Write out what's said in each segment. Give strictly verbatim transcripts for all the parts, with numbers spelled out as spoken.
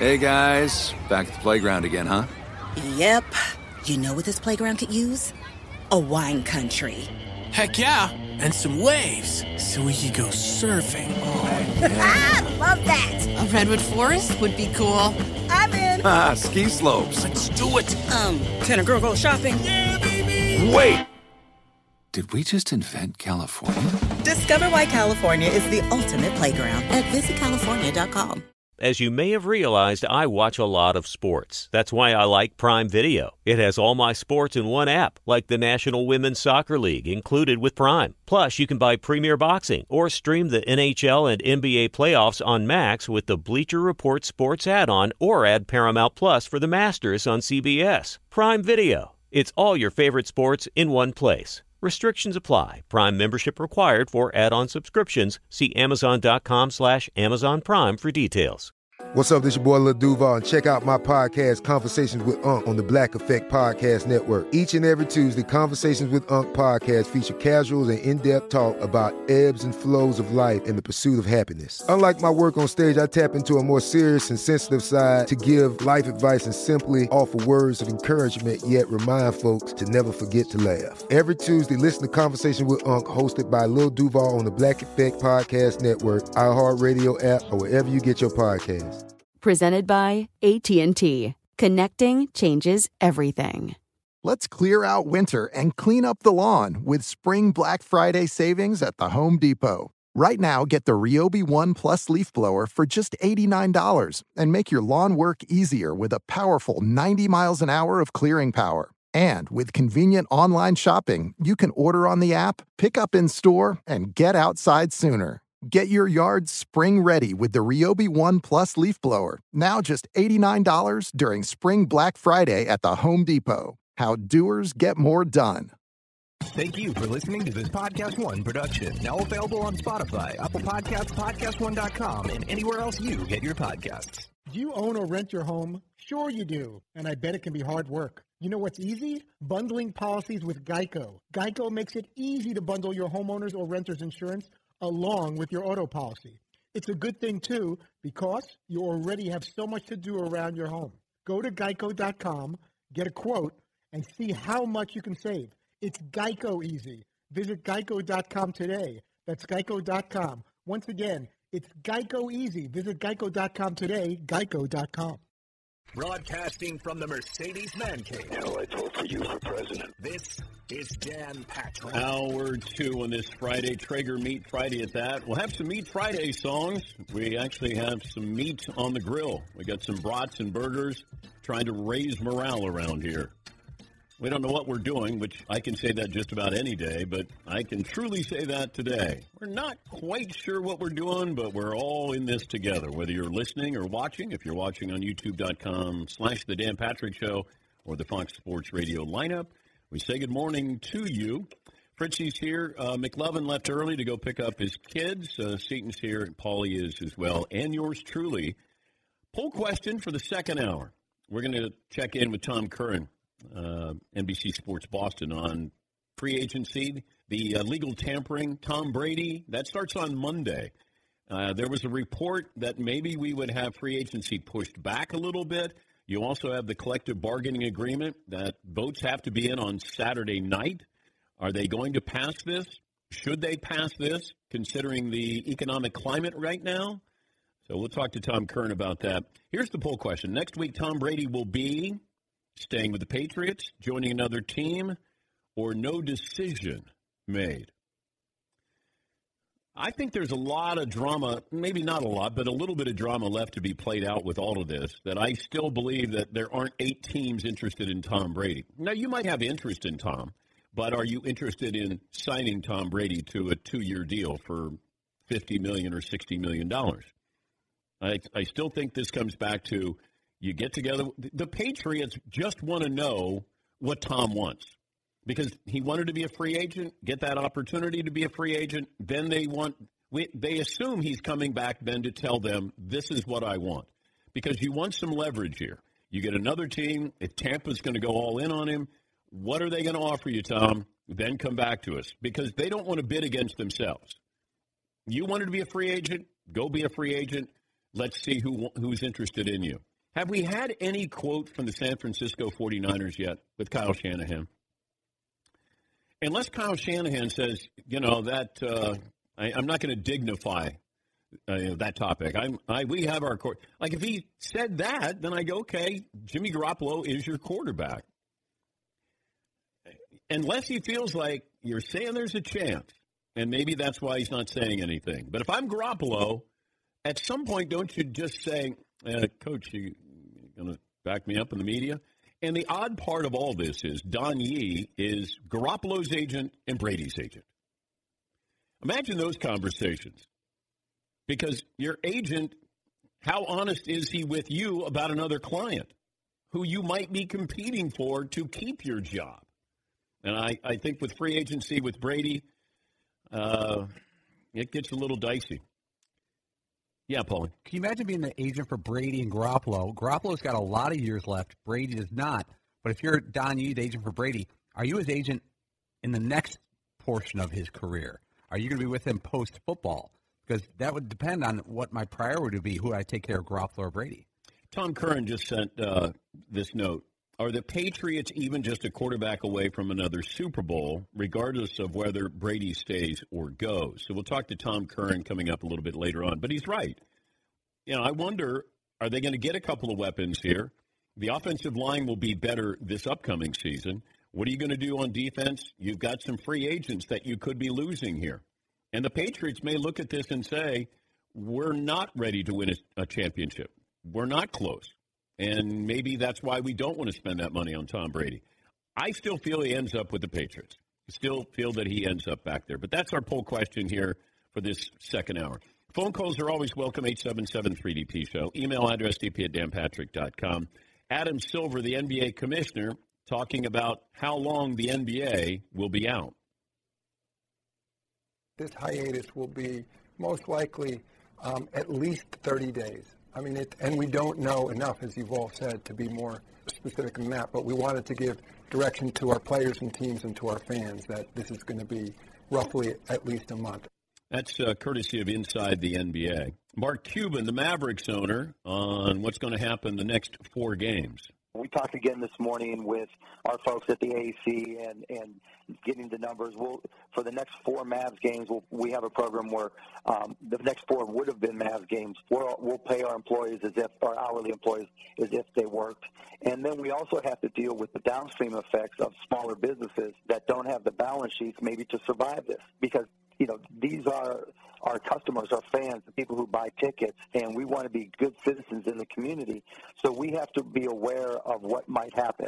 Hey, guys. Back at the playground again, huh? Yep. You know what this playground could use? A wine country. Heck yeah. And some waves so we could go surfing. Oh, yeah. Love that. A redwood forest would be cool. I'm in. Ah, ski slopes. Let's do it. Um, can a girl go shopping? Yeah, baby. Wait. Did we just invent California? Discover why California is the ultimate playground at visit california dot com. As you may have realized, I watch a lot of sports. That's why I like Prime Video. It has all my sports in one app, like the National Women's Soccer League, included with Prime. Plus, you can buy Premier Boxing or stream the N H L and N B A playoffs on Max with the Bleacher Report Sports add-on, or add Paramount Plus for the Masters on C B S. Prime Video. It's all your favorite sports in one place. Restrictions apply. Prime membership required for add-on subscriptions. See amazon.com slash Amazon Prime for details. What's up, this your boy Lil Duval, and check out my podcast, Conversations with Unc, on the Black Effect Podcast Network. Each and every Tuesday, Conversations with Unc podcast feature casuals and in-depth talk about ebbs and flows of life and the pursuit of happiness. Unlike my work on stage, I tap into a more serious and sensitive side to give life advice and simply offer words of encouragement, yet remind folks to never forget to laugh. Every Tuesday, listen to Conversations with Unc, hosted by Lil Duval on the Black Effect Podcast Network, iHeartRadio app, or wherever you get your podcasts. Presented by A T and T. Connecting changes everything. Let's clear out winter and clean up the lawn with Spring Black Friday savings at the Home Depot. Right now, get the Ryobi One Plus leaf blower for just eighty-nine dollars and make your lawn work easier with a powerful ninety miles an hour of clearing power. And with convenient online shopping, you can order on the app, pick up in store, and get outside sooner. Get your yard spring ready with the Ryobi One Plus leaf blower. Now just eighty-nine dollars during Spring Black Friday at the Home Depot. How doers get more done. Thank you for listening to this Podcast One production. Now available on Spotify, Apple Podcasts, podcast one dot com, and anywhere else you get your podcasts. Do you own or rent your home? Sure you do, and I bet it can be hard work. You know what's easy? Bundling policies with Geico. Geico makes it easy to bundle your homeowner's or renter's insurance along with your auto policy. It's a good thing, too, because you already have so much to do around your home. Go to geico dot com, get a quote, and see how much you can save. It's Geico easy. Visit geico dot com today. That's geico dot com. Once again, it's Geico easy. Visit geico dot com today, geico dot com. Broadcasting from the Mercedes Man Cave. Hell, I'd vote for you for president. This is Dan Patrick. Hour two on this Friday, Traeger Meat Friday at that. We'll have some Meat Friday songs. We actually have some meat on the grill. We got some brats and burgers, trying to raise morale around here. We don't know what we're doing, which I can say that just about any day, but I can truly say that today. We're not quite sure what we're doing, but we're all in this together, whether you're listening or watching. If you're watching on youtube dot com slash The Dan Patrick Show or the Fox Sports Radio lineup, we say good morning to you. Fritzy's here. Uh, McLovin left early to go pick up his kids. Uh, Seaton's here, and Paulie is as well, and yours truly. Poll question for the second hour. We're going to check in with Tom Curran. Uh, N B C Sports Boston on free agency, the uh, legal tampering, Tom Brady, that starts on Monday. Uh, there was a report that maybe we would have free agency pushed back a little bit. You also have the collective bargaining agreement that votes have to be in on Saturday night. Are they going to pass this? Should they pass this, considering the economic climate right now? So we'll talk to Tom Curran about that. Here's the poll question. Next week, Tom Brady will be staying with the Patriots, joining another team, or no decision made? I think there's a lot of drama, maybe not a lot, but a little bit of drama left to be played out with all of this, that I still believe that there aren't eight teams interested in Tom Brady. Now, you might have interest in Tom, but are you interested in signing Tom Brady to a two-year deal for fifty million dollars or sixty million dollars? I, I still think this comes back to you get together. The Patriots just want to know what Tom wants because he wanted to be a free agent, get that opportunity to be a free agent. Then they want we, they assume he's coming back then to tell them, this is what I want, because you want some leverage here. You get another team. If Tampa's going to go all in on him, what are they going to offer you, Tom? Then come back to us, because they don't want to bid against themselves. You wanted to be a free agent, go be a free agent. Let's see who who's interested in you. Have we had any quote from the San Francisco forty-niners yet with Kyle Shanahan? Unless Kyle Shanahan says, you know, that uh, I, I'm not going to dignify uh, you know, that topic. I'm, I, we have our court. Like, if he said that, then I go, okay, Jimmy Garoppolo is your quarterback. Unless he feels like you're saying there's a chance, and maybe that's why he's not saying anything. But if I'm Garoppolo, at some point, don't you just say, uh, Coach, you going to back me up in the media? And the odd part of all this is Don Yee is Garoppolo's agent and Brady's agent. Imagine those conversations. Because your agent, how honest is he with you about another client who you might be competing for to keep your job? And I, I think with free agency with Brady, uh, it gets a little dicey. Yeah, Paulie. Can you imagine being the agent for Brady and Garoppolo? Garoppolo's got a lot of years left. Brady does not. But if you're Don Yee, the agent for Brady, are you his agent in the next portion of his career? Are you going to be with him post-football? Because that would depend on what my priority would be, who I take care of, Garoppolo or Brady. Tom Curran just sent uh, this note. Are the Patriots even just a quarterback away from another Super Bowl, regardless of whether Brady stays or goes? So we'll talk to Tom Curran coming up a little bit later on. But he's right. You know, I wonder, are they going to get a couple of weapons here? The offensive line will be better this upcoming season. What are you going to do on defense? You've got some free agents that you could be losing here. And the Patriots may look at this and say, we're not ready to win a, a championship. We're not close. And maybe that's why we don't want to spend that money on Tom Brady. I still feel he ends up with the Patriots. I still feel that he ends up back there. But that's our poll question here for this second hour. Phone calls are always welcome, eight seven seven three D P show. Email address d p at dan patrick dot com. Adam Silver, the N B A commissioner, talking about how long the N B A will be out. This hiatus will be most likely um, at least thirty days. I mean, it, and we don't know enough, as you've all said, to be more specific than that. But we wanted to give direction to our players and teams and to our fans that this is going to be roughly at least a month. That's uh, courtesy of Inside the N B A. Mark Cuban, the Mavericks owner, on what's going to happen the next four games. We talked again this morning with our folks at the A C and, and getting the numbers. We'll, for the next four Mavs games, we'll, we have a program where um, the next four would have been Mavs games. We'll, we'll pay our employees as if, our hourly employees as if they worked. And then we also have to deal with the downstream effects of smaller businesses that don't have the balance sheets maybe to survive this. Because, you know, these are our customers, our fans, the people who buy tickets, and we want to be good citizens in the community. So we have to be aware of what might happen.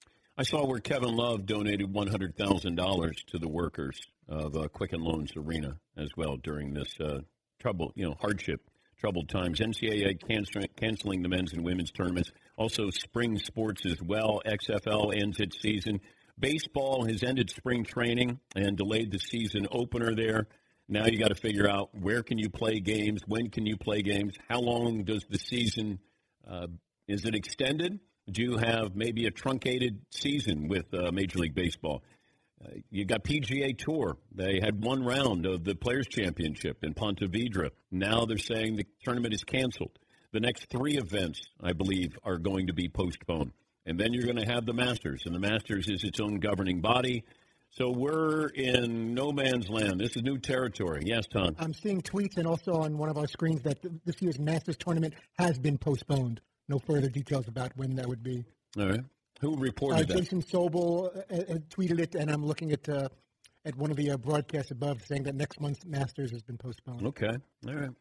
I saw where Kevin Love donated one hundred thousand dollars to the workers of uh, Quicken Loans Arena as well during this uh, trouble, you know, hardship, troubled times. N C double A canceling, canceling the men's and women's tournaments. Also, spring sports as well. X F L ends its season. Baseball has ended spring training and delayed the season opener there. Now you got to figure out where can you play games, when can you play games, how long does the season, uh, is it extended? Do you have maybe a truncated season with uh, Major League Baseball? Uh, you got P G A Tour. They had one round of the Players' Championship in Ponte Vedra. Now they're saying the tournament is canceled. The next three events, I believe, are going to be postponed. And then you're going to have the Masters, and the Masters is its own governing body. So we're in no man's land. This is new territory. Yes, Tom? I'm seeing tweets and also on one of our screens that this year's Masters tournament has been postponed. No further details about when that would be. All right. Who reported uh, that? Jason Sobel uh, uh, tweeted it, and I'm looking at uh, at one of the uh, broadcasts above saying that next month's Masters has been postponed. Okay. All right.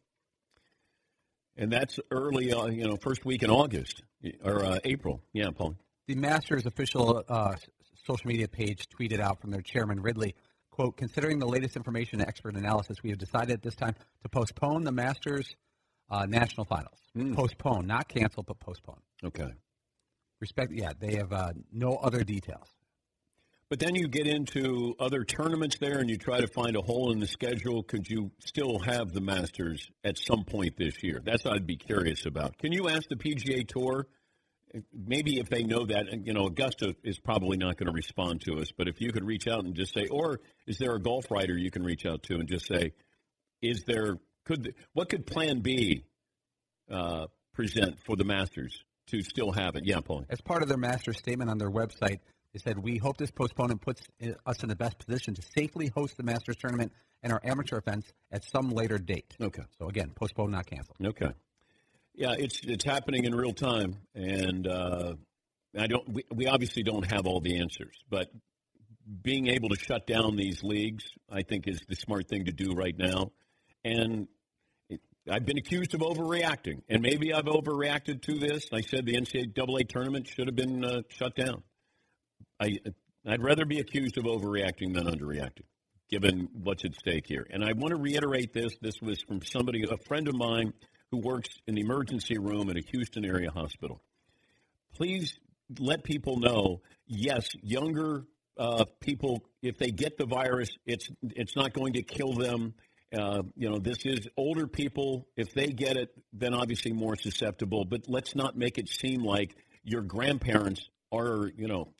And that's early, uh, you know, first week in August or uh, April. Yeah, Paul. The Masters official uh, social media page tweeted out from their chairman, Ridley, quote, considering the latest information and expert analysis, we have decided at this time to postpone the Masters uh, national finals. Mm. Postpone, not cancel, but postpone. Okay. Respect, yeah, they have uh, no other details. But then you get into other tournaments there and you try to find a hole in the schedule. Could you still have the Masters at some point this year? That's what I'd be curious about. Can you ask the P G A Tour, maybe if they know that, and you know, Augusta is probably not going to respond to us, but if you could reach out and just say, or is there a golf writer you can reach out to and just say, is there, could, what could Plan B uh, present for the Masters to still have it. Yeah, Paul. As part of their master statement on their website, they said, we hope this postponement puts us in the best position to safely host the Masters tournament and our amateur events at some later date. Okay. So, again, postpone, not cancel. Okay. Yeah, it's it's happening in real time, and uh, I don't. We, we obviously don't have all the answers, but being able to shut down these leagues, I think, is the smart thing to do right now. And it, I've been accused of overreacting, and maybe I've overreacted to this. I said the N C double A tournament should have been uh, shut down. I I'd rather be accused of overreacting than underreacting, given what's at stake here. And I want to reiterate this. This was from somebody, a friend of mine, who works in the emergency room at a Houston area hospital. Please let people know, yes, younger uh, people, if they get the virus, it's it's not going to kill them. Uh, you know, this is older people. If they get it, then obviously more susceptible. But let's not make it seem like your grandparents are, you know,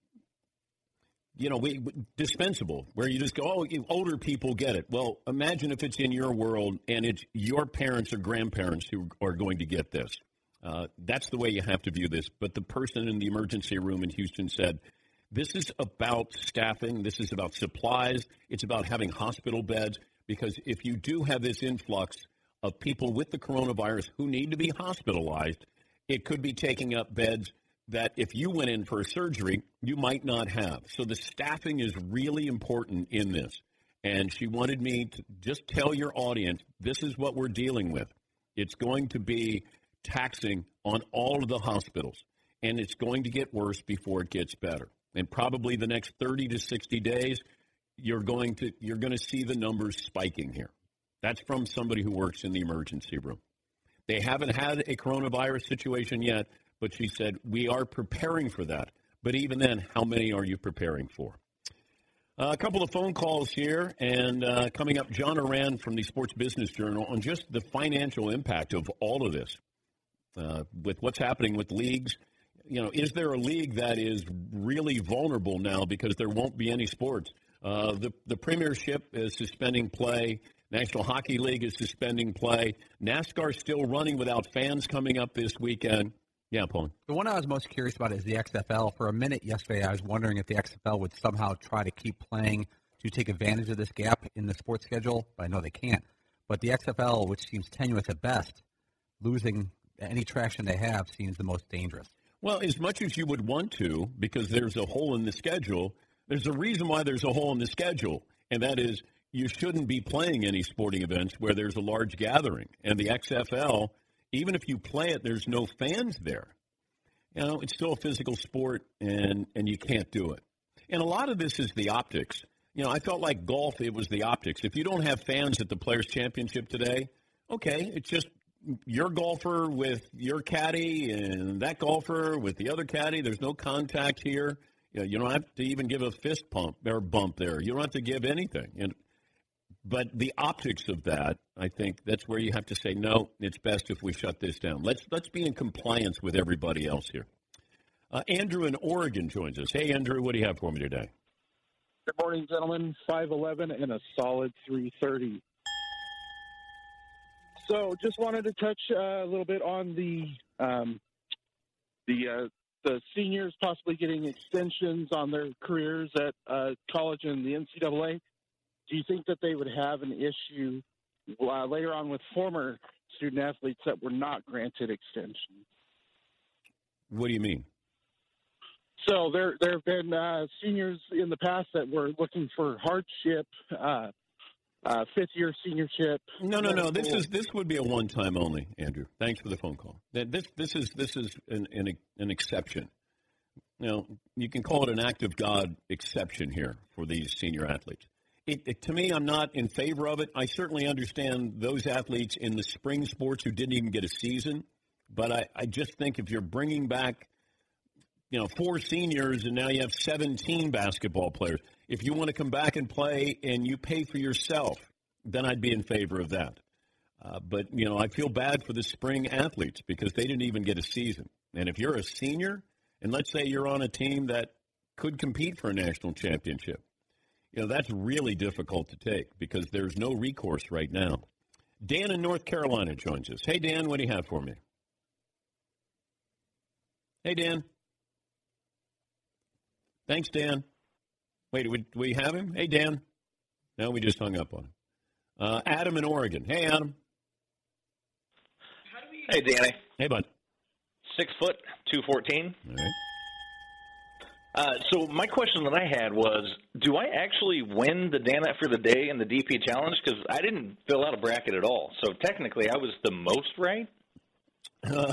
you know, we, dispensable, where you just go, oh, you, older people get it. Well, imagine if it's in your world and it's your parents or grandparents who are going to get this. Uh, that's the way you have to view this. But the person in the emergency room in Houston said, this is about staffing. This is about supplies. It's about having hospital beds. Because if you do have this influx of people with the coronavirus who need to be hospitalized, it could be taking up beds that if you went in for a surgery, you might not have. So the staffing is really important in this. And she wanted me to just tell your audience, this is what we're dealing with. It's going to be taxing on all of the hospitals, and it's going to get worse before it gets better. And probably the next thirty to sixty days, you're going to you're going to see the numbers spiking here. That's from somebody who works in the emergency room. They haven't had a coronavirus situation yet, but she said, we are preparing for that. But even then, how many are you preparing for? Uh, a couple of phone calls here, and uh, coming up, John Oran from the Sports Business Journal on just the financial impact of all of this. Uh, with what's happening with leagues, you know, is there a league that is really vulnerable now because there won't be any sports? Uh, the, the Premiership is suspending play. National Hockey League is suspending play. NASCAR is still running without fans coming up this weekend. Yeah, Paul. The one I was most curious about is the X F L. For a minute yesterday, I was wondering if the X F L would somehow try to keep playing to take advantage of this gap in the sports schedule, but I know they can't. But the X F L, which seems tenuous at best, losing any traction they have seems the most dangerous. Well, as much as you would want to, because there's a hole in the schedule, there's a reason why there's a hole in the schedule, and that is you shouldn't be playing any sporting events where there's a large gathering. And the X F L, even if you play it, there's no fans there. You know, it's still a physical sport, and, and you can't do it. And a lot of this is the optics. You know, I felt like golf, it was the optics. If you don't have fans at the Players' Championship today, okay, it's just your golfer with your caddy and that golfer with the other caddy. There's no contact here. You know, you don't have to even give a fist pump or bump there. You don't have to give anything. And But the optics of that, I think that's where you have to say, no, it's best if we shut this down. Let's let's be in compliance with everybody else here. Uh, Andrew in Oregon joins us. Hey, Andrew, what do you have for me today? Good morning, gentlemen. five eleven and a solid three thirty. So just wanted to touch uh, a little bit on the um, the uh, the seniors possibly getting extensions on their careers at uh, college and the N C double A. Do you think that they would have an issue uh, later on with former student athletes that were not granted extensions? What do you mean? So there there have been uh, seniors in the past that were looking for hardship, uh, uh, fifth-year seniorship. No, no, no. This is this would be a one-time only, Andrew. Thanks for the phone call. This this is this is an an, an exception. You know, you can call it an act of God exception here for these senior athletes. It, it, to me, I'm not in favor of it. I certainly understand those athletes in the spring sports who didn't even get a season, but I, I just think if you're bringing back, you know, four seniors and now you have seventeen basketball players, if you want to come back and play and you pay for yourself, then I'd be in favor of that. Uh, but, you know, I feel bad for the spring athletes because they didn't even get a season. And if you're a senior, and let's say you're on a team that could compete for a national championship, you know, that's really difficult to take because there's no recourse right now. Dan in North Carolina joins us. Hey, Dan, what do you have for me? Hey, Dan. Thanks, Dan. Wait, do we, do we have him? Hey, Dan. No, we just hung up on him. Uh, Adam in Oregon. Hey, Adam. Hey, Danny. Hey, bud. Six foot, two fourteen. All right. Uh, so my question that I had was, do I actually win the Danette for the day in the D P Challenge? Because I didn't fill out a bracket at all. So technically I was the most right? Uh,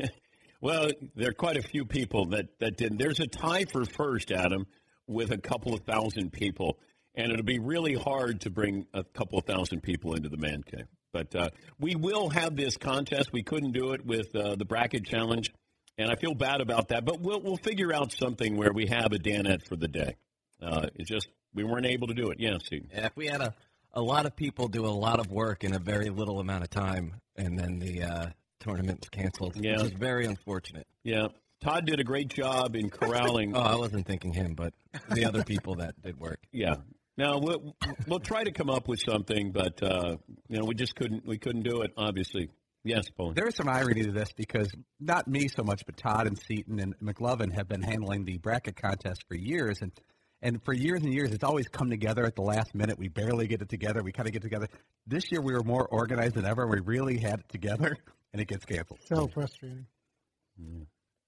well, there are quite a few people that, that didn't. There's a tie for first, Adam, with a couple of thousand people. And it'll be really hard to bring a couple of thousand people into the man cave. But uh, we will have this contest. We couldn't do it with uh, the bracket challenge, and I feel bad about that. But we'll we'll figure out something where we have a Danette for the day. Uh, it's just we weren't able to do it. Yeah, Steve. Yeah, if we had a, a lot of people do a lot of work in a very little amount of time, and then the uh, tournament's canceled, Yeah. which is very unfortunate. Yeah. Todd did a great job in corralling. Oh, I wasn't thinking him, but the other people that did work. Yeah. Now we'll we'll try to come up with something, but uh, you know we just couldn't we couldn't do it. Obviously, yes, Paul. There is some irony to this because not me so much, but Todd and Seton and McLovin have been handling the bracket contest for years, and and for years and years, it's always come together at the last minute. We barely get it together. We kind of get together. This year, we were more organized than ever. We really had it together, and it gets canceled. So frustrating. Mm.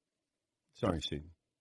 Sorry, Steve.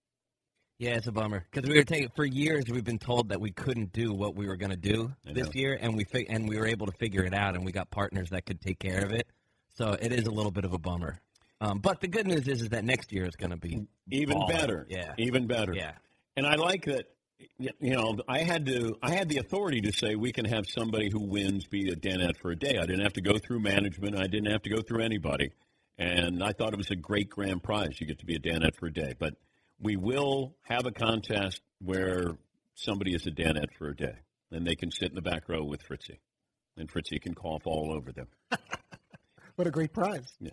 Yeah, it's a bummer because we were taking for years. We've been told that we couldn't do what we were going to do this year, and we fi- and we were able to figure it out, and we got partners that could take care of it. So it is a little bit of a bummer. Um, but the good news is, is that next year is going to be Even baller. better. Yeah, Even better. Yeah. And I like that. You know, I had to. I had the authority to say we can have somebody who wins be a Danette for a day. I didn't have to go through management. I didn't have to go through anybody. And I thought it was a great grand prize. You get to be a Danette for a day, but. We will have a contest where somebody is a Danette for a day, and they can sit in the back row with Fritzy, and Fritzy can cough all over them. What a great prize! Yeah,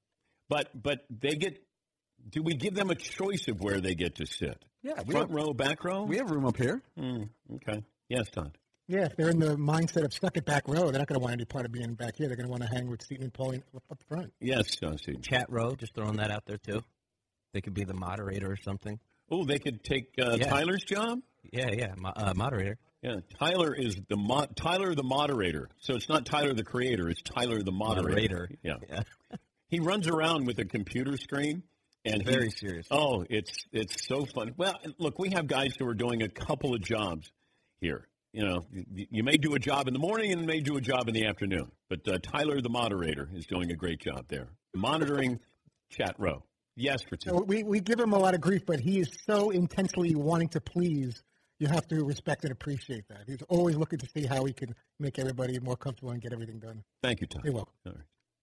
but but they get. Do we give them a choice of where they get to sit? Yeah, we front have, row, back row. We have room up here. Mm, okay. Yes, Todd. Yeah, if they're in the mindset of stuck at back row, they're not going to want any part of being back here. They're going to want to hang with Seton and Pauline up, up front. Yes, uh, Steve. Chat row, just throwing that out there too. They could be the moderator or something. Oh, they could take uh, Yeah. Tyler's job? Yeah, yeah, mo- uh, moderator. Yeah, Tyler is the mo- Tyler the moderator. So it's not Tyler the creator, it's Tyler the moderator. Moderator. Yeah. Yeah. He runs around with a computer screen and Very he- serious. Oh, it's it's so fun. Well, look, we have guys who are doing a couple of jobs here. You know, you, you may do a job in the morning and may do a job in the afternoon. But uh, Tyler the moderator is doing a great job there. Monitoring chat row. Yes, for So we, we give him a lot of grief, but he is so intensely wanting to please. You have to respect and appreciate that. He's always looking to see how he can make everybody more comfortable and get everything done. Thank you, Tom. You're welcome. All right.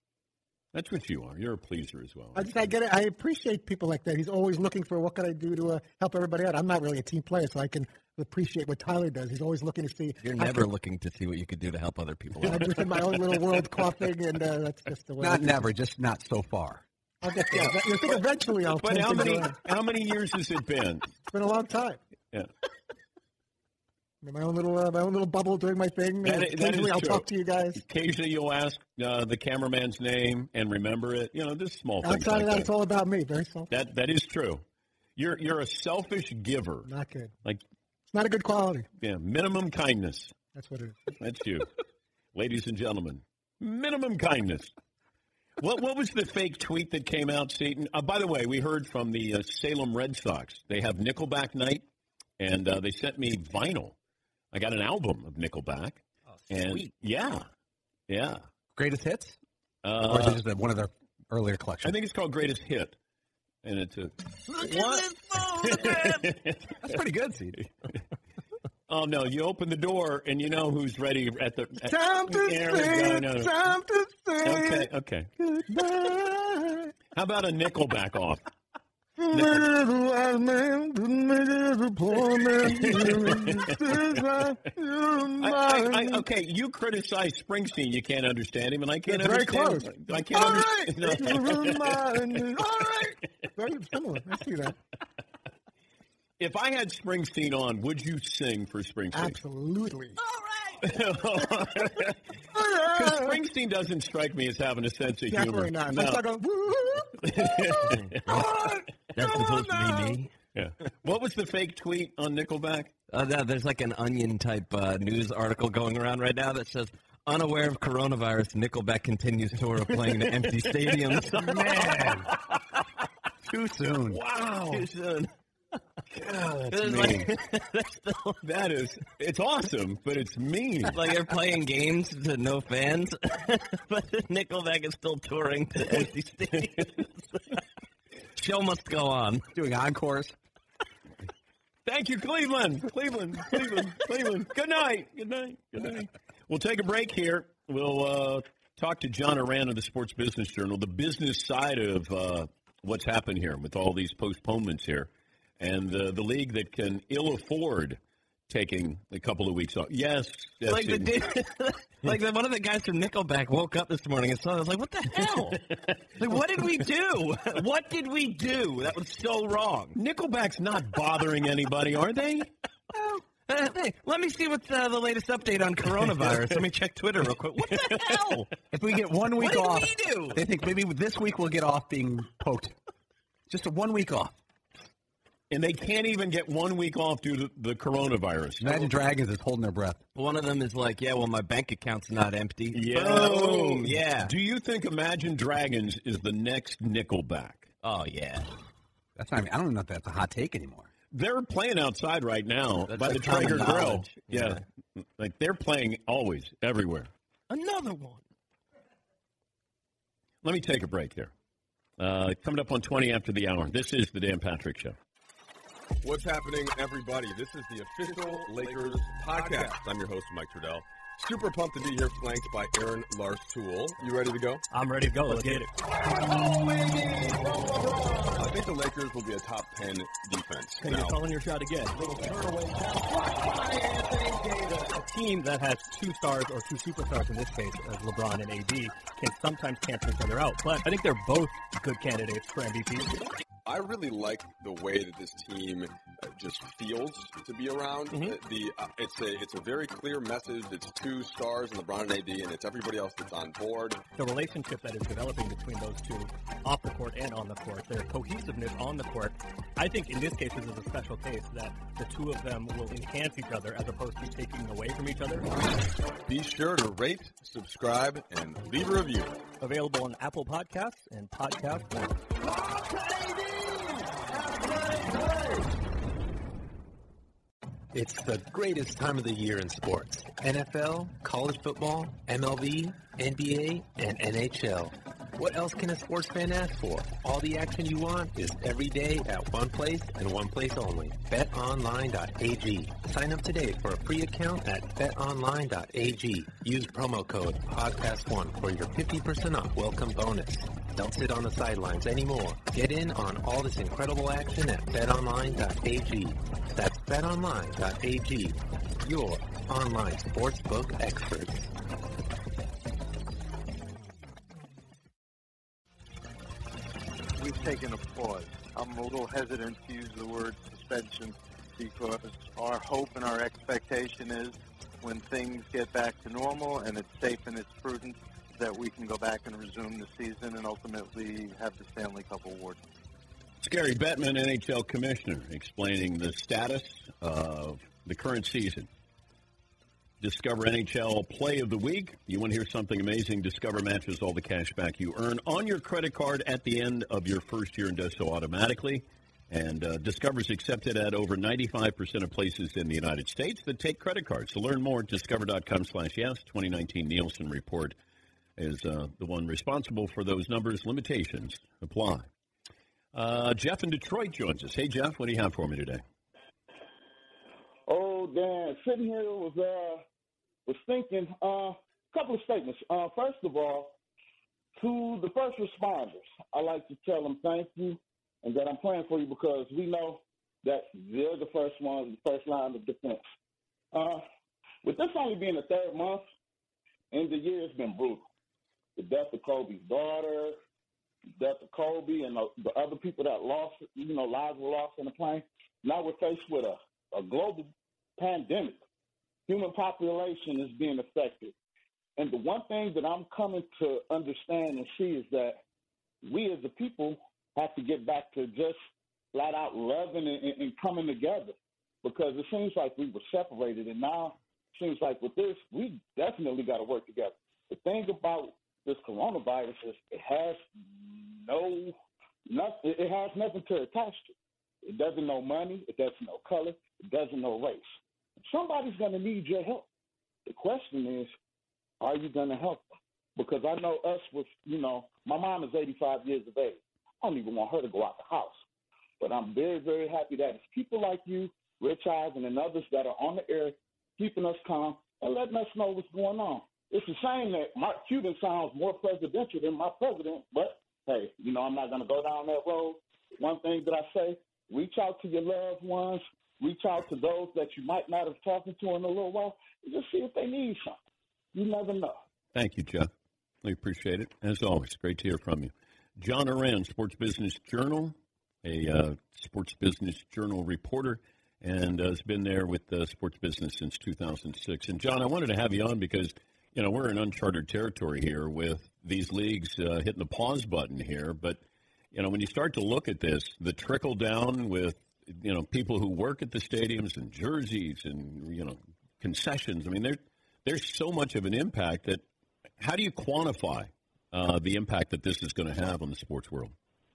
That's what you are. You're a pleaser as well. I just I get it. I appreciate people like that. He's always looking for what can I do to uh, help everybody out. I'm not really a team player, so I can appreciate what Tyler does. He's always looking to see. You're how never can- looking to see what you could do to help other people I'm out. just in my own little world coughing, and uh, that's just the way. Not I do never, it. just not so far. I'll get there. I think eventually I'll. But turn how things many around. how many years has it been? It's been a long time. Yeah. I'm in my own little uh, my own little bubble doing my thing. That and is- that occasionally is I'll true. talk to you guys. Occasionally you'll ask uh, the cameraman's name and remember it. You know, this small things Outside like of that, that. it's all about me. Very selfish. That that is true. You're you're a selfish giver. Not good. Like It's not a good quality. yeah, minimum kindness. That's what it is. That's you, ladies and gentlemen. Minimum kindness. What what was the fake tweet that came out, Seton? Uh, by the way, we heard from the uh, Salem Red Sox. They have Nickelback night, and uh, they sent me vinyl. I got an album of Nickelback. Oh, and sweet. yeah, yeah. Greatest hits? Uh, or is it just a- one of their earlier collections? I think it's called Greatest Hit, and it's a. Look What? at this photograph. That's pretty good, C D. Oh no! You open the door and you know who's ready at the. At, Time to there we go. say, No, no. time to say Okay, okay. goodbye. How about a Nickelback off? Made it a wise man, didn't make it a poor man. I, I, I, okay, you criticize Springsteen. You can't understand him, and I can't It's very understand. close. I can't All understand. right. No. All right. Very similar. I see that. If I had Springsteen on, would you sing for Springsteen? Absolutely. Because Springsteen doesn't strike me as having a sense of Definitely humor. not. No. If I start going, woo, all right. That's supposed to be me. Yeah. What was the fake tweet on Nickelback? Uh, no, there's like an Onion type uh, news article going around right now that says, unaware of coronavirus, Nickelback continues tour of playing to empty stadiums. Man. Too soon. Wow. Too soon. God, that's mean. Like, that is, it's awesome, but it's mean. It's like they're playing games to no fans, but Nickelback is still touring to empty stadiums. Show must go on. Doing encores. Thank you, Cleveland. Cleveland, Cleveland, Cleveland. Good night. Good night. Good night. We'll take a break here. We'll uh, talk to John Ourand of the Sports Business Journal, the business side of uh, what's happened here with all these postponements here. And uh, the league that can ill afford taking a couple of weeks off. Yes. That's like the in- dude, like the, one of the guys from Nickelback woke up this morning and saw it. I was like, what the hell? Like, what did we do? What did we do? That was so wrong. Nickelback's not bothering anybody, are they? Oh. Uh, hey, let me see what's uh, the latest update on coronavirus. Let me check Twitter real quick. What the hell? If we get one week what off, did we do? They think maybe this week we'll get off being poked. Just a one week off. And they can't even get one week off due to the coronavirus. Imagine Dragons is holding their breath. One of them is like, yeah, well, my bank account's not empty. Yeah. Boom. Yeah. Do you think Imagine Dragons is the next Nickelback? Oh, yeah. That's not, I don't even know if that's a hot take anymore. They're playing outside right now That's by like the Traeger common Grill. knowledge. Yeah. yeah. Like they're playing always, everywhere. Another one. Let me take a break here. Uh, coming up on twenty after the hour. This is the Dan Patrick Show. What's happening, everybody? This is the official Lakers podcast. I'm your host, Mike Trudell. Super pumped to be here, flanked by Aaron Larstool. You ready to go? I'm ready to go. Let's get it. I think the Lakers will be a top ten defense. Okay, you're calling your shot again. Little turn-away pass blocked by Anthony Davis. A team that has two stars, or two superstars in this case, as LeBron and A D, can sometimes cancel each other out. But I think they're both good candidates for M V P. I really like the way that this team uh, just feels to be around. Mm-hmm. Uh, the uh, it's a it's a very clear message. It's two stars in LeBron and A D, and it's everybody else that's on board. The relationship that is developing between those two, off the court and on the court, their cohesiveness on the court, I think in this case this is a special case that the two of them will enhance each other as opposed to taking away from each other. Be sure to rate, subscribe, and leave a review. Available on Apple Podcasts and Podcast One. It's the greatest time of the year in sports. N F L, college football, M L B, N B A, and N H L. What else can a sports fan ask for? All the action you want is every day at one place and one place only. bet online dot a g. Sign up today for a free account at bet online dot a g. Use promo code podcast one for your fifty percent off welcome bonus. Don't sit on the sidelines anymore. Get in on all this incredible action at bet online dot a g. That's bet online dot a g. Your online sportsbook experts. We've taken a pause. I'm a little hesitant to use the word suspension because our hope and our expectation is when things get back to normal and it's safe and it's prudent that we can go back and resume the season and ultimately have the Stanley Cup award. Gary Bettman, N H L Commissioner, explaining the status of the current season. Discover N H L Play of the Week. You want to hear something amazing? Discover matches all the cash back you earn on your credit card at the end of your first year and does so automatically. And uh, Discover's accepted at over ninety-five percent of places in the United States that take credit cards. To learn more, discover dot com slash yes. twenty nineteen Nielsen Report is uh, the one responsible for those numbers. Limitations apply. Uh, Jeff in Detroit joins us. Hey, Jeff, what do you have for me today? Oh, Dan, sitting here was uh was thinking a uh, couple of statements. Uh, first of all, to the first responders, I like to tell them thank you and that I'm praying for you because we know that they're the first ones, the first line of defense. Uh, with this only being the third month, and the year has been brutal. The death of Kobe's daughter, the death of Kobe, and the, the other people that lost, you know, lives were lost in the plane. Now we're faced with a, a global pandemic. Human population is being affected. And the one thing that I'm coming to understand and see is that we as a people have to get back to just flat out loving and, and, and coming together, because it seems like we were separated, and now it seems like with this, we definitely got to work together. The thing about this coronavirus is it has no, nothing, it has nothing to attach to. It doesn't know money. It doesn't know color. It doesn't know race. Somebody's going to need your help. The question is, are you going to help them? Because I know us with, you know, my mom is eighty-five years of age. I don't even want her to go out the house. But I'm very, very happy that it's people like you, Rich Eisen, and others that are on the air keeping us calm and letting us know what's going on. It's a shame that Mark Cuban sounds more presidential than my president, but, hey, you know, I'm not going to go down that road. One thing that I say, reach out to your loved ones, reach out to those that you might not have talked to in a little while, and just see if they need something. You never know. Thank you, Jeff. We appreciate it. As always, great to hear from you. John Oran, Sports Business Journal, a uh, Sports Business Journal reporter, and uh, has been there with uh, sports business since two thousand six. And, John, I wanted to have you on because, you know, we're in uncharted territory here with these leagues uh, hitting the pause button here. But, you know, when you start to look at this, the trickle down with, you know, people who work at the stadiums and jerseys and, you know, concessions, I mean, there, there's so much of an impact that how do you quantify uh, the impact that this is going to have on the sports world?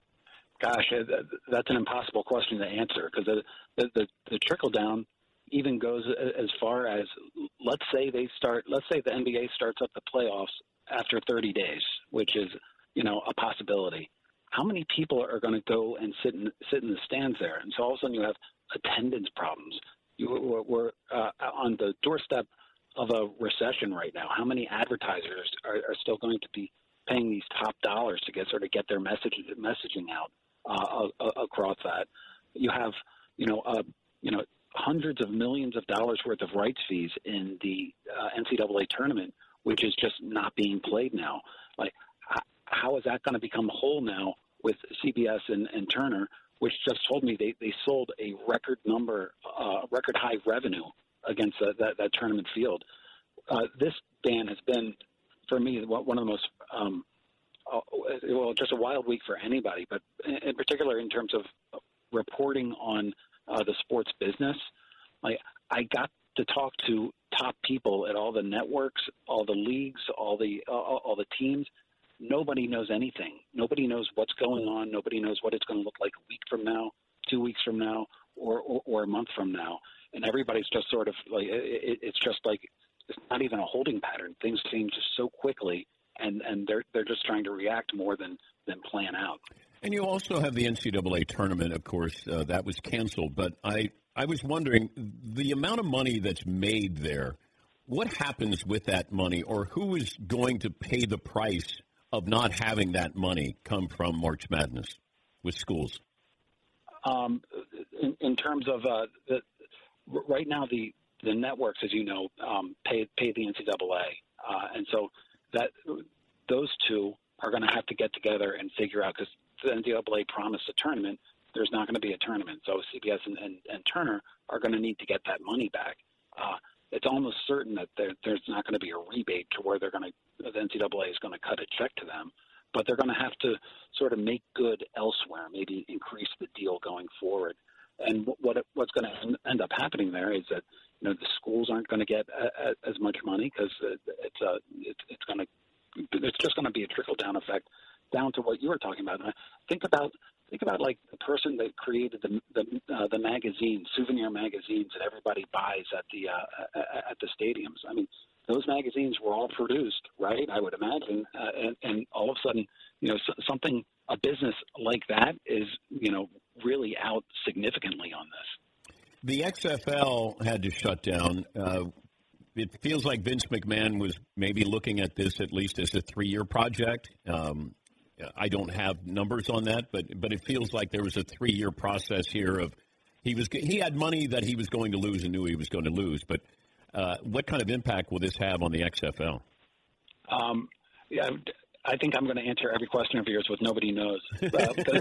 Gosh, that's an impossible question to answer because the, the, the, the trickle down even goes as far as, let's say they start, let's say the N B A starts up the playoffs after thirty days, which is, you know, a possibility. How many people are going to go and sit in, sit in the stands there? And so all of a sudden you have attendance problems. You, we're uh, on the doorstep of a recession right now. How many advertisers are, are still going to be paying these top dollars to get sort of get their message messaging out uh, uh, across that? You have, you know, uh, you know, hundreds of millions of dollars worth of rights fees in the uh, N C double A tournament, which is just not being played now. Like, h- how is that going to become whole now with C B S and, and Turner, which just told me they, they sold a record number, uh, record high revenue against uh, that, that tournament field. Uh, this ban has been, for me, one of the most, um, uh, well, just a wild week for anybody, but in particular in terms of reporting on uh, the sports business. Like, I got to talk to top people at all the networks, all the leagues, all the uh, all the teams. Nobody knows anything. Nobody knows what's going on. Nobody knows what it's going to look like a week from now, two weeks from now, or, or, or a month from now. And everybody's just sort of like, it, it's just like, it's not even a holding pattern. Things change just so quickly, and, and they're they're just trying to react more than, than plan out. And you also have the N C double A tournament, of course, uh, that was canceled. But I, I was wondering, the amount of money that's made there, what happens with that money, or who is going to pay the price of not having that money come from March Madness with schools? Um, in, in terms of uh, the, right now, the, the networks, as you know, um, pay pay the N C double A, uh, and so that those two are going to have to get together and figure out, because the N C double A promised a tournament. There's not going to be a tournament, so C B S and, and, and Turner are going to need to get that money back. Uh, it's almost certain that there, there's not going to be a rebate to where they're going to the N C double A is going to cut a check to them, but they're going to have to sort of make good elsewhere, maybe increase the deal going forward. And what what's going to end up happening there is that, you know, the schools aren't going to get a, a, as much money because it's a it's, it's going to it's just going to be a trickle down effect down to what you were talking about. And think about think about like the person that created the the, uh, the magazines, souvenir magazines that everybody buys at the uh, at the stadiums. I mean, those magazines were all produced, right? I would imagine, uh, and, and all of a sudden, you know, something a business like that is, you know, really out significantly on this. The X F L had to shut down. Uh, it feels like Vince McMahon was maybe looking at this at least as a three-year project. Um, I don't have numbers on that, but but it feels like there was a three-year process here of he was he had money that he was going to lose and knew he was going to lose. But uh, what kind of impact will this have on the X F L? Um, yeah. I think I'm going to answer every question of yours with nobody knows. Uh, because,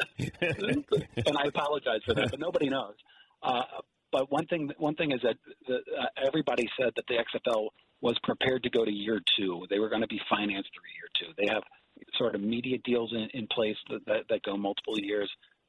and I apologize for that, but nobody knows. Uh, but one thing, one thing is that the, uh, everybody said that the X F L was prepared to go to year two. They were going to be financed through year two. They have sort of media deals in, in place that, that, that go multiple years.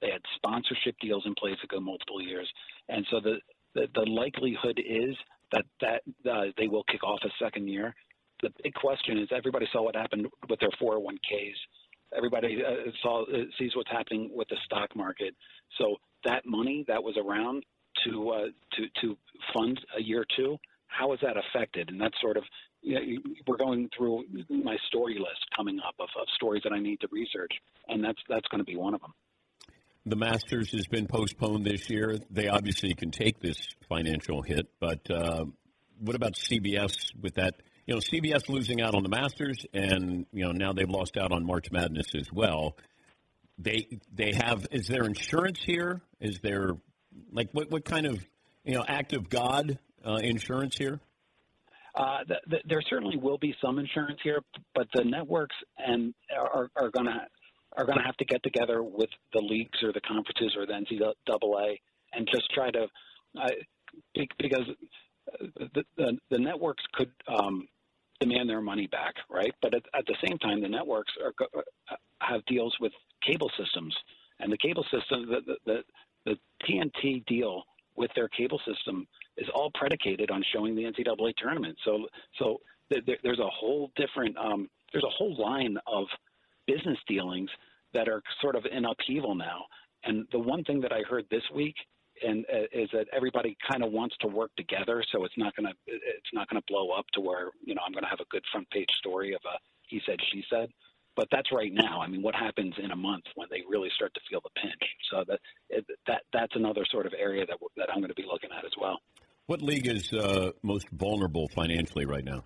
They had sponsorship deals in place that go multiple years. And so the, the, the likelihood is that, that uh, they will kick off a second year. The big question is everybody saw what happened with their four oh one Ks. Everybody uh, saw uh, sees what's happening with the stock market. So that money that was around to uh, to to fund a year or two, how is that affected? And that's sort of, you know, we're going through my story list coming up of, of stories that I need to research, and that's that's going to be one of them. The Masters has been postponed this year. They obviously can take this financial hit, but uh, what about C B S with that? You know, C B S losing out on the Masters, and you know now they've lost out on March Madness as well. They they have. Is there insurance here? Is there like what what kind of you know act of God uh, insurance here? Uh, the, the, there certainly will be some insurance here, but the networks and are are going to are going to have to get together with the leagues or the conferences or the N C double A and just try to uh, because the, the the networks could. Um, demand their money back, right? But at, at the same time, the networks are, uh, have deals with cable systems, and the cable system, the, the, the, the T N T deal with their cable system is all predicated on showing the N C double A tournament. So, so th- th- there's a whole different, um, there's a whole line of business dealings that are sort of in upheaval now. And the one thing that I heard this week and uh, is that everybody kind of wants to work together, so it's not going to it's not going to blow up to where you know I'm going to have a good front page story of a he said she said. But that's right now. I mean, what happens in a month when they really start to feel the pinch? So that it, that that's another sort of area that that I'm going to be looking at as well. What league is uh, most vulnerable financially right now?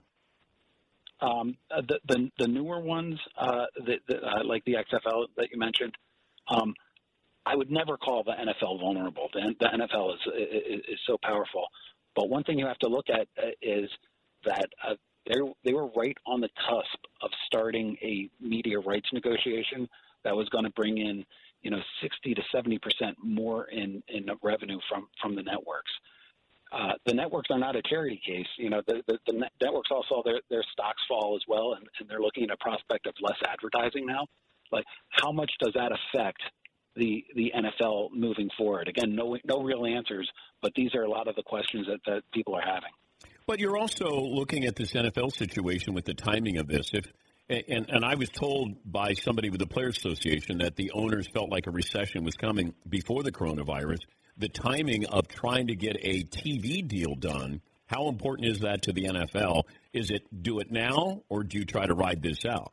Um, the, the the newer ones, uh, the, the, uh, like the X F L that you mentioned. Um, I would never call the N F L vulnerable. The, the N F L is, is is so powerful. But one thing you have to look at is that uh, they they were right on the cusp of starting a media rights negotiation that was going to bring in, you know, sixty to seventy percent more in, in revenue from, from the networks. Uh, the networks are not a charity case. You know, the, the, the networks all saw their, their stocks fall as well, and, and they're looking at a prospect of less advertising now. Like, how much does that affect the the N F L moving forward? Again, no no real answers, but these are a lot of the questions that, that people are having. But you're also looking at this N F L situation with the timing of this. If and, and I was told by somebody with the Players Association that the owners felt like a recession was coming before the coronavirus. The timing of trying to get a T V deal done, how important is that to the N F L? Is it do it now, or do you try to ride this out?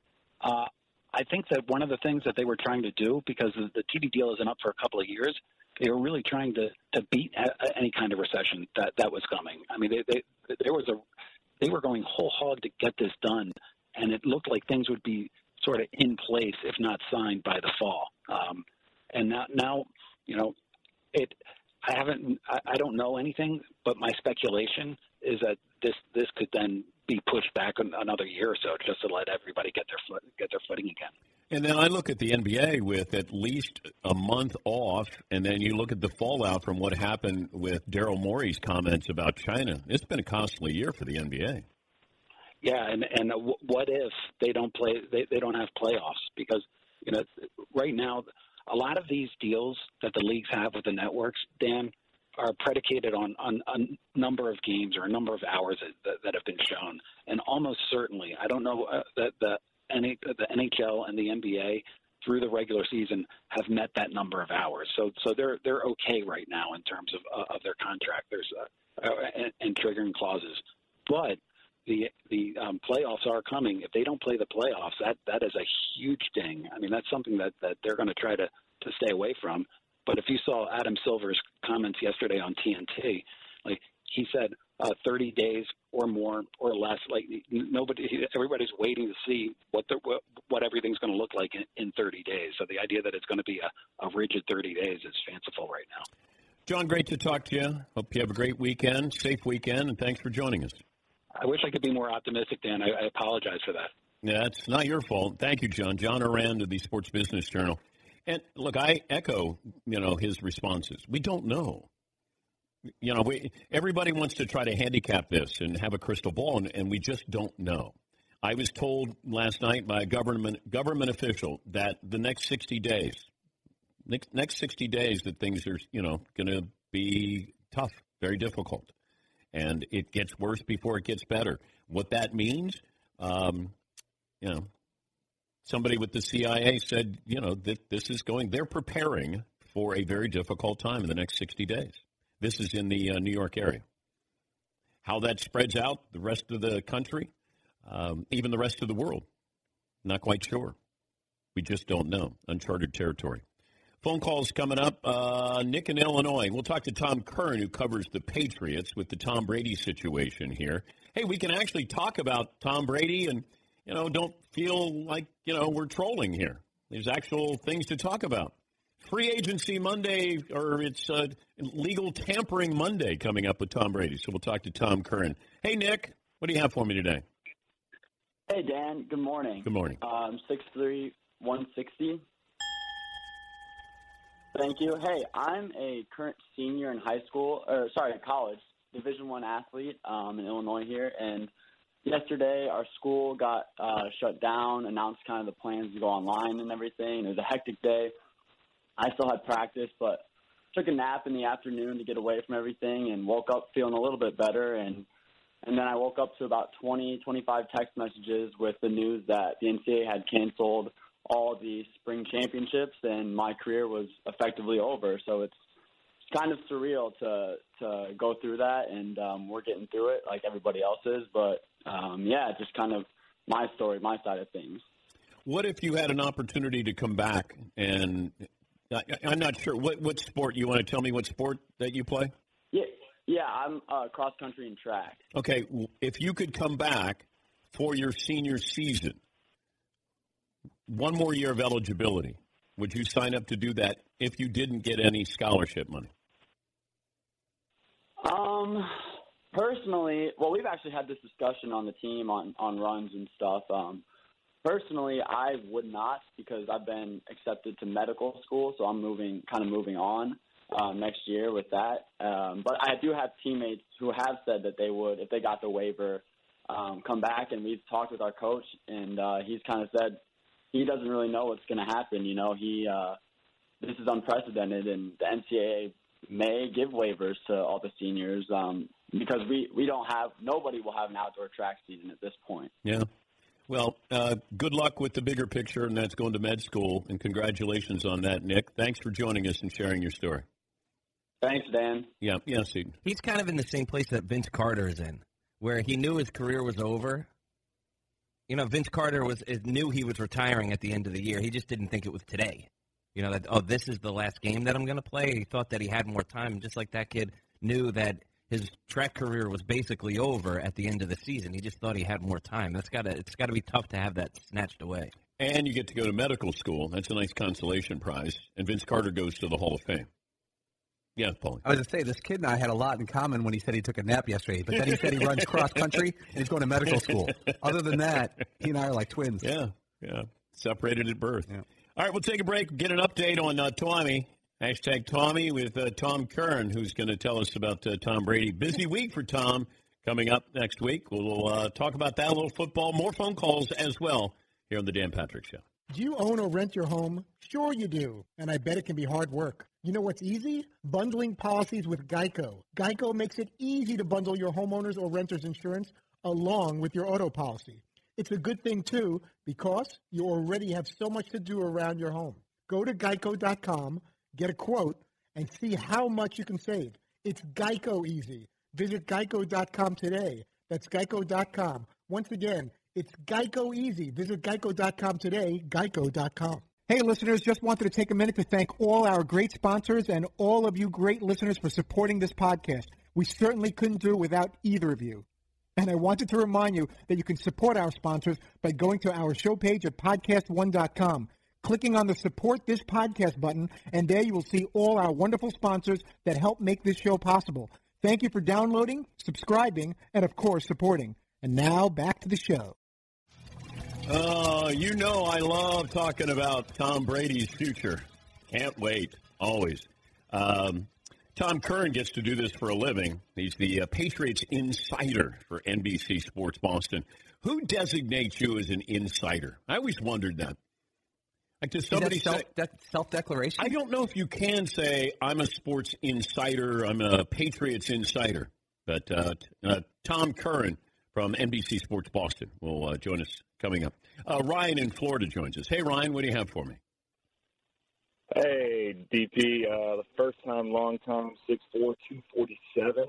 Uh, I think that one of the things that they were trying to do, because the T V deal isn't up for a couple of years, they were really trying to, to beat a, any kind of recession that, that was coming. I mean, they, they there was a they were going whole hog to get this done, and it looked like things would be sort of in place, if not signed, by the fall. Um, and now, now, you know, it. I haven't. I, I don't know anything, but my speculation is that this this could then be pushed back another year or so, just to let everybody get their foot, get their footing again. And then I look at the N B A with at least a month off, and then you look at the fallout from what happened with Daryl Morey's comments about China. It's been a costly year for the N B A. Yeah, and and what if they don't play? They, they don't have playoffs because you know right now a lot of these deals that the leagues have with the networks, Dan, are predicated on, on a number of games or a number of hours that, that have been shown. And almost certainly, I don't know uh, that the, the N H L and the N B A through the regular season have met that number of hours. So so they're they're okay right now in terms of uh, of their contract. There's uh, uh, and, and triggering clauses. But the the um, playoffs are coming. If they don't play the playoffs, that, that is a huge ding. I mean, that's something that, that they're going to try to, to stay away from. But if you saw Adam Silver's comments yesterday on T N T, like he said, uh, thirty days or more or less. Like nobody, everybody's waiting to see what the, what, what everything's going to look like in, in thirty days. So the idea that it's going to be a, a rigid thirty days is fanciful right now. John, great to talk to you. Hope you have a great weekend, safe weekend, and thanks for joining us. I wish I could be more optimistic, Dan. I, I apologize for that. Yeah, it's not your fault. Thank you, John. John Ourand of the Sports Business Journal. And, look, I echo, you know, his responses. We don't know. You know, we, everybody wants to try to handicap this and have a crystal ball, and, and we just don't know. I was told last night by a government government official that the next sixty days, Next, next sixty days that things are, you know, going to be tough, very difficult. And it gets worse before it gets better. What that means, um, you know, somebody with the C I A said, you know, that this is going, they're preparing for a very difficult time in the next sixty days. This is in the uh, New York area. How that spreads out the rest of the country, um, even the rest of the world, not quite sure. We just don't know. Uncharted territory. Phone calls coming up. Uh, Nick in Illinois. We'll talk to Tom Curran, who covers the Patriots with the Tom Brady situation here. Hey, we can actually talk about Tom Brady and, you know, don't feel like, you know, we're trolling here. There's actual things to talk about. Free Agency Monday, or it's uh, Legal Tampering Monday coming up with Tom Brady. So we'll talk to Tom Curran. Hey, Nick, what do you have for me today? Hey, Dan. Good morning. Good morning. Um, six three, one sixty. Thank you. Hey, I'm a current senior in high school, or sorry, college, Division One athlete um, in Illinois here. And yesterday, our school got uh, shut down, announced kind of the plans to go online and everything. It was a hectic day. I still had practice, but took a nap in the afternoon to get away from everything and woke up feeling a little bit better. And and then I woke up to about twenty, twenty-five text messages with the news that the N C double A had canceled all the spring championships, and my career was effectively over. So it's kind of surreal to to go through that, and um, we're getting through it like everybody else is. But, um, yeah, just kind of my story, my side of things. What if you had an opportunity to come back and I, I'm not sure. What, what sport, you want to tell me what sport that you play? Yeah, yeah, I'm uh, cross country and track. Okay, if you could come back for your senior season, one more year of eligibility, would you sign up to do that if you didn't get any scholarship money? Um, personally, well, we've actually had this discussion on the team on, on runs and stuff. Um, personally, I would not, because I've been accepted to medical school, so I'm moving, kind of moving on um, next year with that. Um, but I do have teammates who have said that they would, if they got the waiver, um, come back, and we've talked with our coach, and uh, he's kind of said he doesn't really know what's going to happen. You know, he uh, this is unprecedented, and the N C double A may give waivers to all the seniors um, because we, we don't have – nobody will have an outdoor track season at this point. Yeah. Well, uh, good luck with the bigger picture, and that's going to med school, and congratulations on that, Nick. Thanks for joining us and sharing your story. Thanks, Dan. Yeah, yeah, Steve. He's kind of in the same place that Vince Carter is in, where he knew his career was over. You know, Vince Carter was knew he was retiring at the end of the year. He just didn't think it was today. You know, that, oh, this is the last game that I'm going to play. He thought that he had more time, just like that kid knew that his track career was basically over at the end of the season. He just thought he had more time. That's gotta, it's got to be tough to have that snatched away. And you get to go to medical school. That's a nice consolation prize. And Vince Carter goes to the Hall of Fame. Yeah, Paulie. I was going to say, this kid and I had a lot in common when he said he took a nap yesterday, but then he said he runs cross-country and he's going to medical school. Other than that, he and I are like twins. Yeah, yeah. Separated at birth. Yeah. All right, we'll take a break, get an update on uh, Tommy. Hashtag Tommy with uh, Tom Curran, who's going to tell us about uh, Tom Brady. Busy week for Tom coming up next week. We'll uh, talk about that, a little football, more phone calls as well here on the Dan Patrick Show. Do you own or rent your home? Sure you do, and I bet it can be hard work. You know what's easy? Bundling policies with Geico. Geico makes it easy to bundle your homeowner's or renter's insurance along with your auto policy. It's a good thing, too, because you already have so much to do around your home. Go to geico dot com, get a quote, and see how much you can save. It's Geico easy. Visit geico dot com today. That's geico dot com. Once again, it's Geico easy. Visit geico dot com today, geico dot com. Hey, listeners, just wanted to take a minute to thank all our great sponsors and all of you great listeners for supporting this podcast. We certainly couldn't do it without either of you. And I wanted to remind you that you can support our sponsors by going to our show page at podcast one dot com, clicking on the Support This Podcast button, and there you will see all our wonderful sponsors that help make this show possible. Thank you for downloading, subscribing, and, of course, supporting. And now, back to the show. Oh, you know I love talking about Tom Brady's future. Can't wait, always. Um, Tom Curran gets to do this for a living. He's the uh, Patriots insider for N B C Sports Boston. Who designates you as an insider? I always wondered that. Like, does somebody Is that self, say that self-declaration? I don't know if you can say I'm a sports insider, I'm a Patriots insider, but uh, uh, Tom Curran from N B C Sports Boston will uh, join us coming up. Uh, Ryan in Florida joins us. Hey, Ryan, what do you have for me? Hey, D P, uh, the first time, long time, six four, two forty-seven.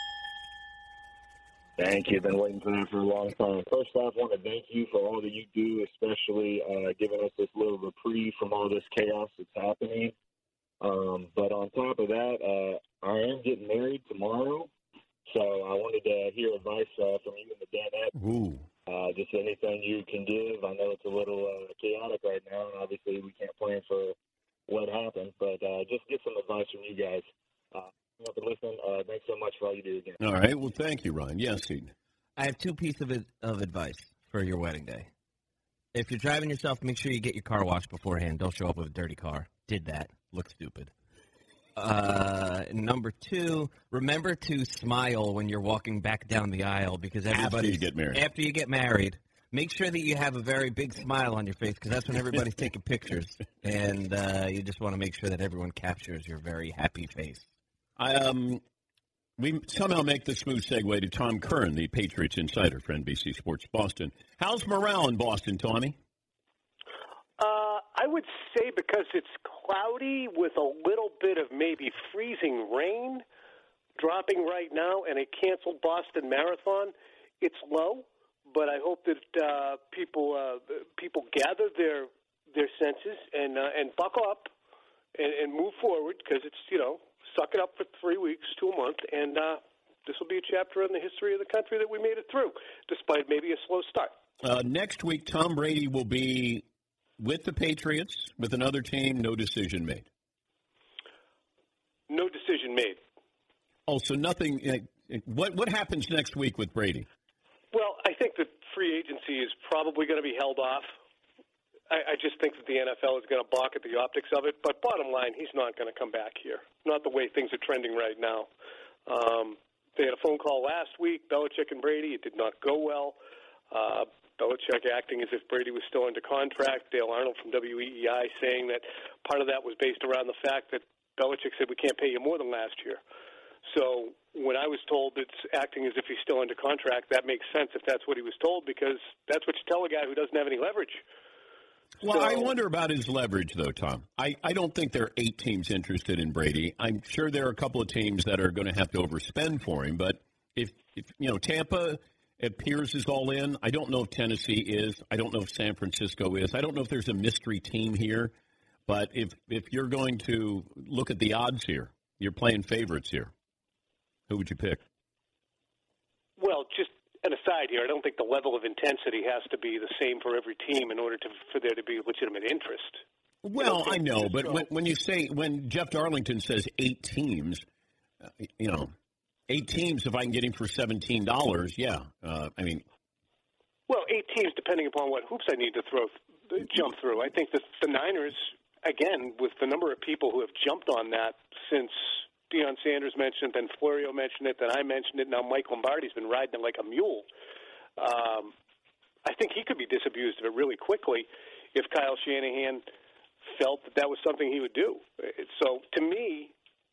Thank you. Been waiting for that for a long time. First off, I want to thank you for all that you do, especially uh, giving us this little reprieve from all this chaos that's happening. Um, but on top of that, uh, I am getting married tomorrow, so I wanted to hear advice uh, from you and the Danettes. Ooh. Uh, just anything you can give. I know it's a little uh, chaotic right now, and obviously we can't plan for what happened, but uh, just get some advice from you guys. Uh, up and listen. Uh, thanks so much for all you do again. All right. Well, thank you, Ryan. Yes, Eden. I have two pieces of, of advice for your wedding day. If you're driving yourself, make sure you get your car washed beforehand. Don't show up with a dirty car. Did that. Look stupid. Uh, number two, remember to smile when you're walking back down the aisle because everybody. After you get married. After you get married. Make sure that you have a very big smile on your face because that's when everybody's taking pictures. And uh, you just want to make sure that everyone captures your very happy face. I, um, we somehow make the smooth segue to Tom Curran, the Patriots insider for N B C Sports Boston. How's morale in Boston, Tommy? Uh, I would say because it's cloudy with a little bit of maybe freezing rain dropping right now and a canceled Boston Marathon, it's low. But I hope that uh, people uh, people gather their their senses and uh, and buckle up and, and move forward because it's, you know, suck it up for three weeks to a month, and uh, this will be a chapter in the history of the country that we made it through, despite maybe a slow start. Uh, next week, Tom Brady will be with the Patriots, with another team, no decision made. No decision made. Oh, so nothing. Uh, what what happens next week with Brady? Well, I think that free agency is probably going to be held off. I, I just think that the N F L is going to balk at the optics of it. But bottom line, he's not going to come back here. Not the way things are trending right now. Um, they had a phone call last week, Belichick and Brady. It did not go well. Uh, Belichick acting as if Brady was still under contract. Dale Arnold from W E E I saying that part of that was based around the fact that Belichick said we can't pay you more than last year. So when I was told it's acting as if he's still under contract, that makes sense if that's what he was told because that's what you tell a guy who doesn't have any leverage. Well, so, I wonder about his leverage, though, Tom. I, I don't think there are eight teams interested in Brady. I'm sure there are a couple of teams that are going to have to overspend for him. But if, if you know, Tampa appears is all in. I don't know if Tennessee is. I don't know if San Francisco is. I don't know if there's a mystery team here. But if if you're going to look at the odds here, you're playing favorites here. Who would you pick? Well, just an aside here, I don't think the level of intensity has to be the same for every team in order to for there to be legitimate interest. Well, I know, but when, when you say, when Jeff Darlington says eight teams, uh, you know, eight teams, if I can get him for seventeen dollars, yeah. Uh, I mean. Well, eight teams, depending upon what hoops I need to throw, jump through. I think that the Niners, again, with the number of people who have jumped on that since Deion Sanders mentioned it, then Florio mentioned it, then I mentioned it, now Mike Lombardi's been riding it like a mule. Um, I think he could be disabused of it really quickly if Kyle Shanahan felt that that was something he would do. So, to me,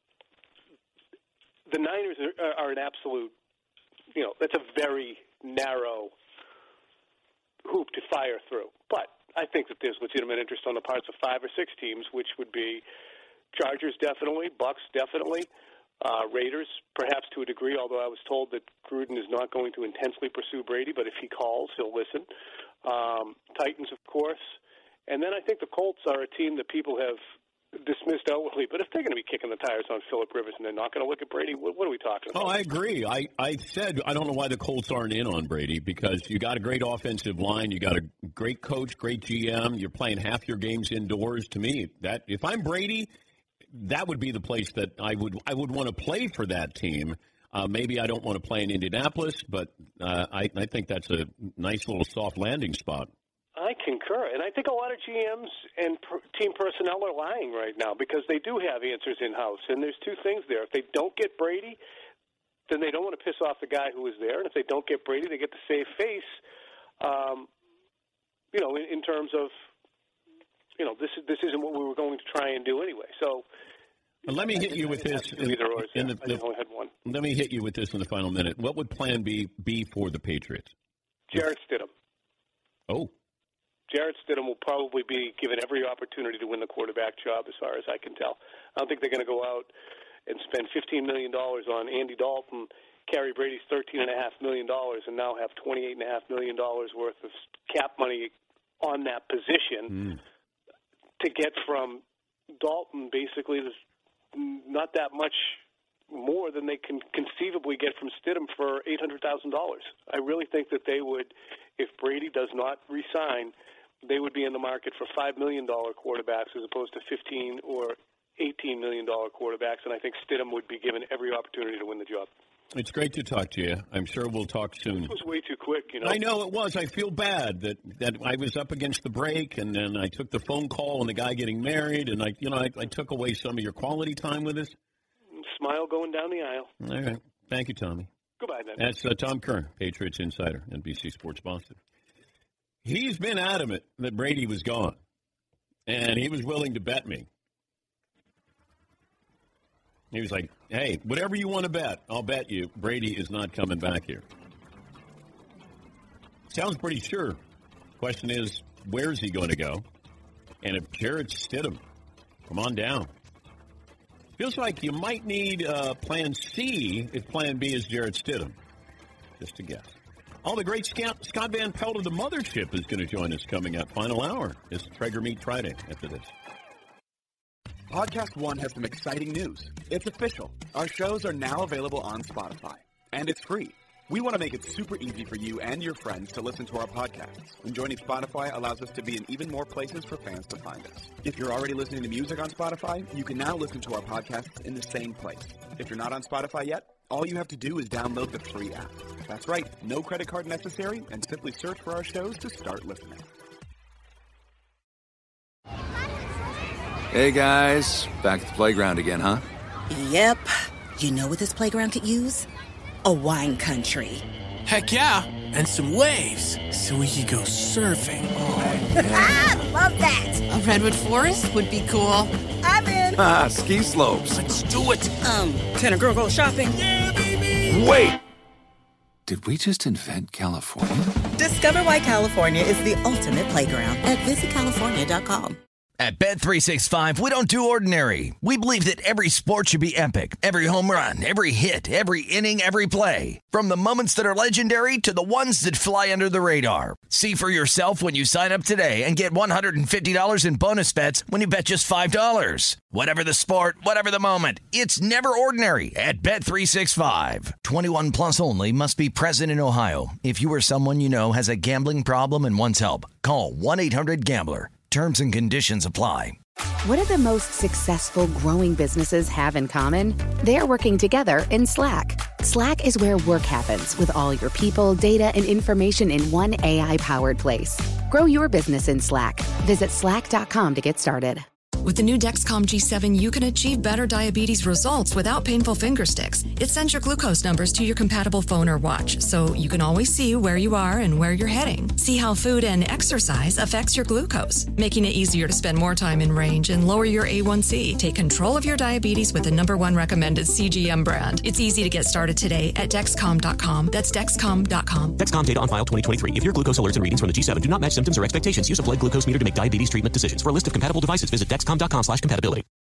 the Niners are, are an absolute, you know, that's a very narrow hoop to fire through. But I think that there's legitimate interest on the parts of five or six teams, which would be Chargers definitely, Bucks definitely, uh, Raiders perhaps to a degree, although I was told that Gruden is not going to intensely pursue Brady, but if he calls, he'll listen. Um, Titans, of course. And then I think the Colts are a team that people have dismissed outwardly, but if they're going to be kicking the tires on Phillip Rivers and they're not going to look at Brady, what, what are we talking about? Oh, I agree. I, I said I don't know why the Colts aren't in on Brady because you got a great offensive line, you got a great coach, great G M, you're playing half your games indoors. To me, that if I'm Brady, that would be the place that I would I would want to play for that team. Uh, maybe I don't want to play in Indianapolis, but uh, I, I think that's a nice little soft landing spot. I concur, and I think a lot of G Ms and per- team personnel are lying right now because they do have answers in-house, and there's two things there. If they don't get Brady, then they don't want to piss off the guy who was there, and if they don't get Brady, they get to save face, um, you know, in, in terms of you know, this is this isn't what we were going to try and do anyway. So. And let me hit you with this. In, either or, in yeah, the, I only had one. Let me hit you with this in the final minute. What would Plan B be for the Patriots? Jarrett Stidham. Oh. Jarrett Stidham will probably be given every opportunity to win the quarterback job, as far as I can tell. I don't think they're going to go out and spend fifteen million dollars on Andy Dalton, carry Brady's thirteen point five million dollars, and now have twenty-eight point five million dollars worth of cap money on that position mm. to get from Dalton basically this, not that much more than they can conceivably get from Stidham for eight hundred thousand dollars. I really think that they would, if Brady does not resign, they would be in the market for five million dollars quarterbacks as opposed to fifteen or eighteen million dollars quarterbacks, and I think Stidham would be given every opportunity to win the job. It's great to talk to you. I'm sure we'll talk soon. This was way too quick, you know. I know it was. I feel bad that, that I was up against the break, and then I took the phone call on the guy getting married, and I, you know, I, I took away some of your quality time with us. Smile going down the aisle. All right. Thank you, Tommy. Goodbye, then. That's uh, Tom Kern, Patriots Insider, N B C Sports Boston. He's been adamant that Brady was gone, and he was willing to bet me. He was like, hey, whatever you want to bet, I'll bet you Brady is not coming back here. Sounds pretty sure. Question is, where's he going to go? And if Jarrett Stidham, come on down. Feels like you might need uh, Plan C if Plan B is Jarrett Stidham. Just a guess. All the great Scott, Scott Van Pelt of the Mothership is going to join us coming up. Final hour is Traeger Meet Friday after this. Podcast One has some exciting news. It's official. Our shows are now available on Spotify, and it's free. We want to make it super easy for you and your friends to listen to our podcasts. And joining Spotify allows us to be in even more places for fans to find us. If you're already listening to music on Spotify, you can now listen to our podcasts in the same place. If you're not on Spotify yet, all you have to do is download the free app. That's right, no credit card necessary, and simply search for our shows to start listening. Hey guys, back at the playground again, huh? Yep. You know what this playground could use? A wine country. Heck yeah, and some waves so we could go surfing. Oh, yeah. Love that. A redwood forest would be cool. I'm in. Ah, ski slopes. Let's do it. Um, can a girl go shopping? Yeah, baby. Wait. Did we just invent California? Discover why California is the ultimate playground at visit california dot com. At Bet three sixty-five, we don't do ordinary. We believe that every sport should be epic. Every home run, every hit, every inning, every play. From the moments that are legendary to the ones that fly under the radar. See for yourself when you sign up today and get one hundred fifty dollars in bonus bets when you bet just five dollars. Whatever the sport, whatever the moment, it's never ordinary at Bet three sixty-five. twenty-one plus only. Must be present in Ohio. If you or someone you know has a gambling problem and wants help, call one eight hundred gambler. Terms and conditions apply. What do the most successful growing businesses have in common? They're working together in Slack. Slack is where work happens with all your people, data, and information in one A I-powered place. Grow your business in Slack. Visit slack dot com to get started. With the new Dexcom G seven, you can achieve better diabetes results without painful finger sticks. It sends your glucose numbers to your compatible phone or watch, so you can always see where you are and where you're heading. See how food and exercise affects your glucose, making it easier to spend more time in range and lower your A one C. Take control of your diabetes with the number one recommended C G M brand. It's easy to get started today at Dexcom dot com. That's Dexcom dot com. Dexcom data on file twenty twenty-three. If your glucose alerts and readings from the G seven do not match symptoms or expectations, use a blood glucose meter to make diabetes treatment decisions. For a list of compatible devices, visit Dexcom dot com slash compatibility.